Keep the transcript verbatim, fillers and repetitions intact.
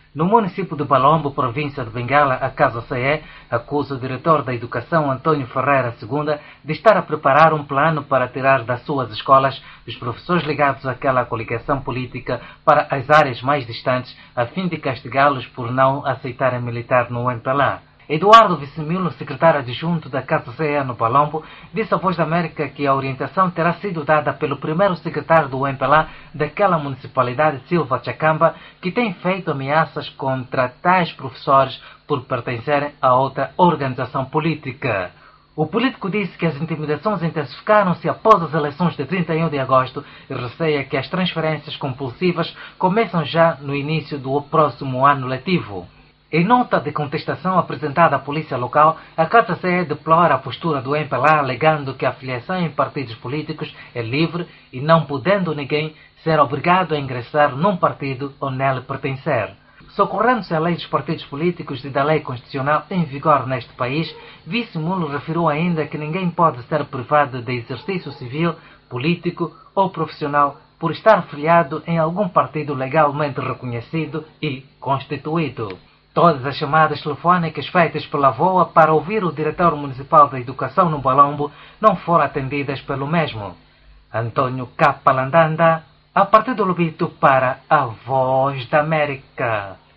No município de Balombo, província de Bengala, a Casa C E acusa o diretor da Educação, Antônio Ferreira Segunda, de estar a preparar um plano para tirar das suas escolas os professores ligados àquela coligação política para as áreas mais distantes, a fim de castigá-los por não aceitarem militar no M P L A. Eduardo Vicimilo, secretário adjunto da Casa C E no Balombo, disse à Voz da América que a orientação terá sido dada pelo primeiro secretário do M P L A daquela municipalidade, Silva Chacamba, que tem feito ameaças contra tais professores por pertencerem a outra organização política. O político disse que as intimidações intensificaram-se após as eleições de trinta e um de agosto e receia que as transferências compulsivas começam já no início do próximo ano letivo. Em nota de contestação apresentada à polícia local, a Casa C E deplora a postura do M P L A, alegando que a filiação em partidos políticos é livre e não podendo ninguém ser obrigado a ingressar num partido ou nele pertencer. Socorrendo-se à lei dos partidos políticos e da lei constitucional em vigor neste país, Vicimilo referiu ainda que ninguém pode ser privado de exercício civil, político ou profissional por estar filiado em algum partido legalmente reconhecido e constituído. Todas as chamadas telefónicas feitas pela V O A para ouvir o diretor municipal da Educação no Balombo não foram atendidas pelo mesmo. Antônio Capalandanda, a partir do Lubito para a Voz da América.